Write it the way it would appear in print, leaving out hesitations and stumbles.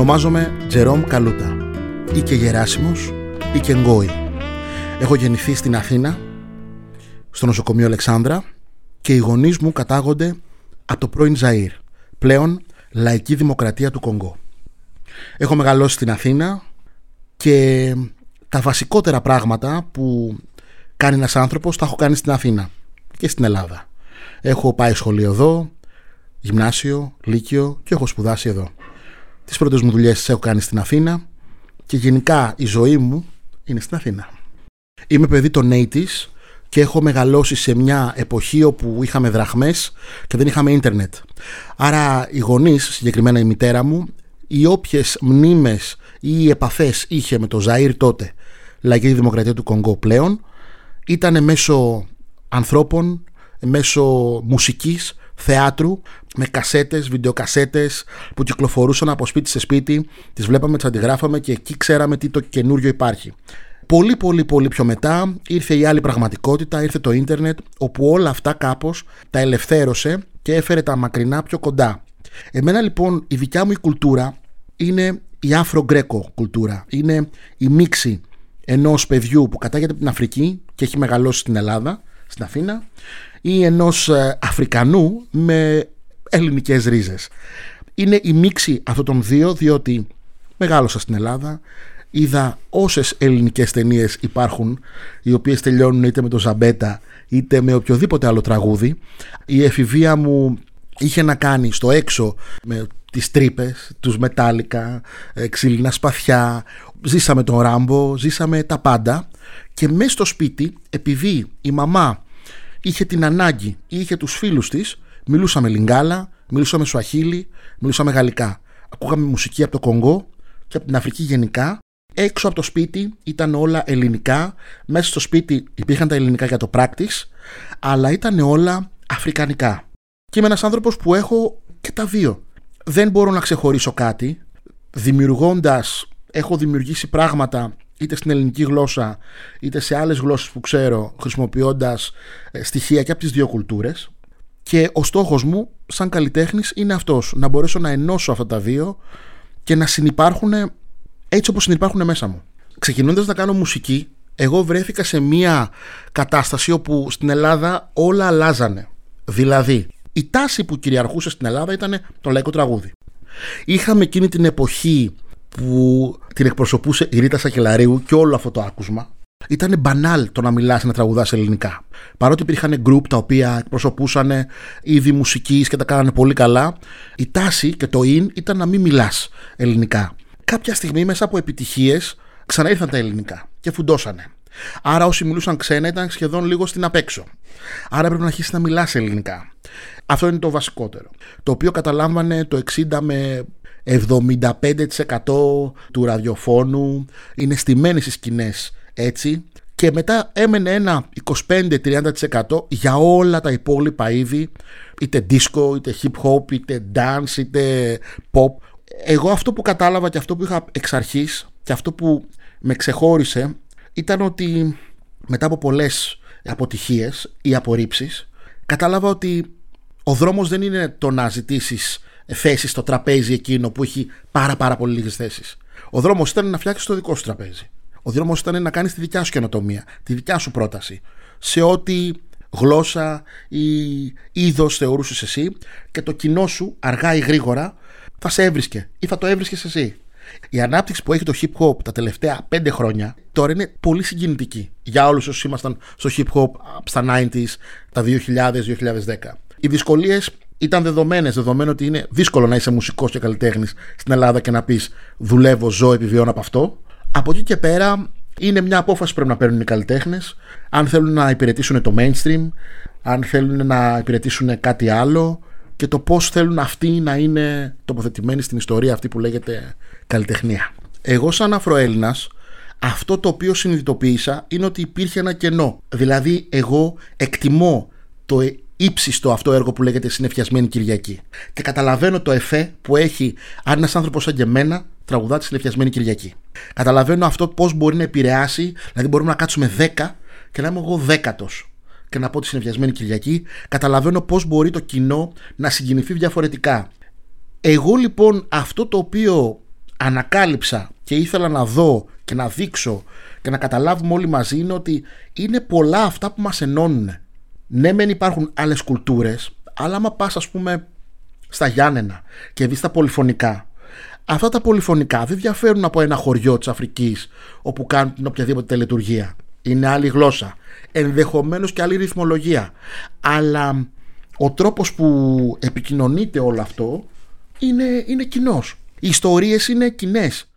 Ονομάζομαι Τζερόμ Καλούτα, ή και Γεράσιμος ή και Γκόη. Έχω γεννηθεί στην Αθήνα, στο νοσοκομείο Αλεξάνδρα, και οι γονείς μου κατάγονται από το πρώην Ζαΐρ, πλέον Λαϊκή Δημοκρατία του Κονγκό. Έχω μεγαλώσει στην Αθήνα και τα βασικότερα πράγματα που κάνει ένας άνθρωπος τα έχω κάνει στην Αθήνα και στην Ελλάδα. Έχω πάει σχολείο εδώ, γυμνάσιο, λύκειο και έχω σπουδάσει εδώ. Τις πρώτες μου δουλειές τις έχω κάνει στην Αθήνα και γενικά η ζωή μου είναι στην Αθήνα. Είμαι παιδί των 80's και έχω μεγαλώσει σε μια εποχή όπου είχαμε δραχμές και δεν είχαμε ίντερνετ. Άρα οι γονείς, συγκεκριμένα η μητέρα μου, οι όποιες μνήμες ή επαφές είχε με το Ζαΐρ τότε, Λαϊκή Δημοκρατία του Κονγκό πλέον, ήταν μέσω ανθρώπων, μέσω μουσικής, θεάτρου, με κασέτες, βιντεοκασέτες που κυκλοφορούσαν από σπίτι σε σπίτι, τις βλέπαμε, τις αντιγράφαμε και εκεί ξέραμε τι το καινούριο υπάρχει. Πολύ πιο μετά ήρθε η άλλη πραγματικότητα, ήρθε το ίντερνετ, όπου όλα αυτά κάπως τα ελευθέρωσε και έφερε τα μακρινά πιο κοντά. Εμένα λοιπόν η δικιά μου η κουλτούρα είναι η Αφρο-Γκρέκο κουλτούρα. Είναι η μίξη ενός παιδιού που κατάγεται από την Αφρική και έχει μεγαλώσει στην Ελλάδα, στην Αθήνα, ή ενός Αφρικανού με ελληνικές ρίζες. Είναι η μίξη αυτών των δύο, διότι μεγάλωσα στην Ελλάδα, είδα όσες ελληνικές ταινίες υπάρχουν, οι οποίες τελειώνουν είτε με το Ζαμπέτα είτε με οποιοδήποτε άλλο τραγούδι. Η εφηβεία μου είχε να κάνει στο έξω με τις τρύπες, τους Μετάλλικα, ξύλινα σπαθιά, ζήσαμε τον Ράμπο, ζήσαμε τα πάντα. Και μέσα στο σπίτι, επειδή η μαμά είχε την ανάγκη ή είχε τους φίλους της, μιλούσαμε Λιγκάλα, μιλούσαμε Σουαχίλι, μιλούσαμε Γαλλικά. Ακούγαμε μουσική από το Κονγκό και από την Αφρική γενικά. Έξω από το σπίτι ήταν όλα ελληνικά. Μέσα στο σπίτι υπήρχαν τα ελληνικά για το practice, αλλά ήταν όλα αφρικανικά. Και είμαι ένας άνθρωπος που έχω και τα δύο. Δεν μπορώ να ξεχωρίσω κάτι. Δημιουργώντας, έχω δημιουργήσει πράγματα είτε στην ελληνική γλώσσα είτε σε άλλες γλώσσες που ξέρω, χρησιμοποιώντας στοιχεία και από τις δύο κουλτούρες. Και ο στόχος μου σαν καλλιτέχνης είναι αυτός, να μπορέσω να ενώσω αυτά τα δύο και να συνυπάρχουν έτσι όπως συνυπάρχουν μέσα μου. Ξεκινώντας να κάνω μουσική, εγώ βρέθηκα σε μια κατάσταση όπου στην Ελλάδα όλα αλλάζανε. Δηλαδή, η τάση που κυριαρχούσε στην Ελλάδα ήταν το λαϊκό τραγούδι. Είχαμε εκείνη την εποχή που την εκπροσωπούσε η Ρίτα Σακελαρίου και όλο αυτό το άκουσμα. Ήταν μπανάλ το να μιλάς, να τραγουδάς ελληνικά. Παρότι υπήρχαν γκρουπ τα οποία εκπροσωπούσαν είδη μουσικής και τα κάνανε πολύ καλά, η τάση και το in ήταν να μην μιλάς ελληνικά. Κάποια στιγμή μέσα από επιτυχίες ξαναήρθαν τα ελληνικά και φουντώσανε. Άρα όσοι μιλούσαν ξένα ήταν σχεδόν λίγο στην απέξω. Άρα πρέπει να αρχίσεις να μιλάς ελληνικά. Αυτό είναι το βασικότερο. Το οποίο καταλάμβανε το 60 με 75% του ραδιοφώνου. Είναι στημένες οι σκηνές έτσι. Και μετά έμενε ένα 25-30% για όλα τα υπόλοιπα είδη. Είτε disco, είτε hip hop, είτε dance, είτε pop. Εγώ αυτό που κατάλαβα και αυτό που είχα εξ αρχής και αυτό που με ξεχώρισε ήταν ότι μετά από πολλές αποτυχίες ή απορρίψεις κατάλαβα ότι ο δρόμος δεν είναι το να ζητήσεις θέσεις στο τραπέζι εκείνο που έχει πάρα πολύ λίγες θέσεις. Ο δρόμος ήταν να φτιάξεις το δικό σου τραπέζι. Ο δρόμος ήταν να κάνεις τη δικιά σου καινοτομία, τη δικιά σου πρόταση σε ό,τι γλώσσα ή είδος θεωρούσες εσύ, και το κοινό σου αργά ή γρήγορα θα σε έβρισκε ή θα το έβρισκες εσύ. Η ανάπτυξη που έχει το hip hop τα τελευταία 5 χρόνια τώρα είναι πολύ συγκινητική για όλους όσους ήμασταν στο hip hop στα 90s, τα 2000-2010. Οι δυσκολίες ήταν δεδομένο ότι είναι δύσκολο να είσαι μουσικός και καλλιτέχνης στην Ελλάδα και να πεις δουλεύω, ζω, επιβιώνω από αυτό. Από εκεί και πέρα είναι μια απόφαση που πρέπει να παίρνουν οι καλλιτέχνες, αν θέλουν να υπηρετήσουν το mainstream, αν θέλουν να υπηρετήσουν κάτι άλλο, και το πώς θέλουν αυτοί να είναι τοποθετημένοι στην ιστορία αυτή που λέγεται καλλιτεχνία. Εγώ σαν Αφροέλληνας, αυτό το οποίο συνειδητοποίησα είναι ότι υπήρχε ένα κενό. Δηλαδή εγώ εκτιμώ το ύψιστο αυτό έργο που λέγεται Συννεφιασμένη Κυριακή και καταλαβαίνω το εφέ που έχει αν ένας άνθρωπος σαν και εμένα τραγουδά τη Συννεφιασμένη Κυριακή. Καταλαβαίνω αυτό πώς μπορεί να επηρεάσει, δηλαδή μπορούμε να κάτσουμε 10 και να είμαι εγώ 10ος και να πω τη Συννεφιασμένη Κυριακή. Καταλαβαίνω πώς μπορεί το κοινό να συγκινηθεί διαφορετικά. Εγώ λοιπόν αυτό το οποίο ανακάλυψα και ήθελα να δω και να δείξω και να καταλάβουμε όλοι μαζί είναι ότι είναι πολλά αυτά που μας ενώνουν. Ναι, μεν υπάρχουν άλλες κουλτούρες, αλλά άμα πας ας πούμε στα Γιάννενα και δεις τα πολυφωνικά, αυτά τα πολυφωνικά δεν διαφέρουν από ένα χωριό της Αφρικής όπου κάνουν την οποιαδήποτε τελετουργία. Είναι άλλη γλώσσα, ενδεχομένως και άλλη ρυθμολογία, αλλά ο τρόπος που επικοινωνείται όλο αυτό είναι κοινός. Οι ιστορίες είναι κοινές.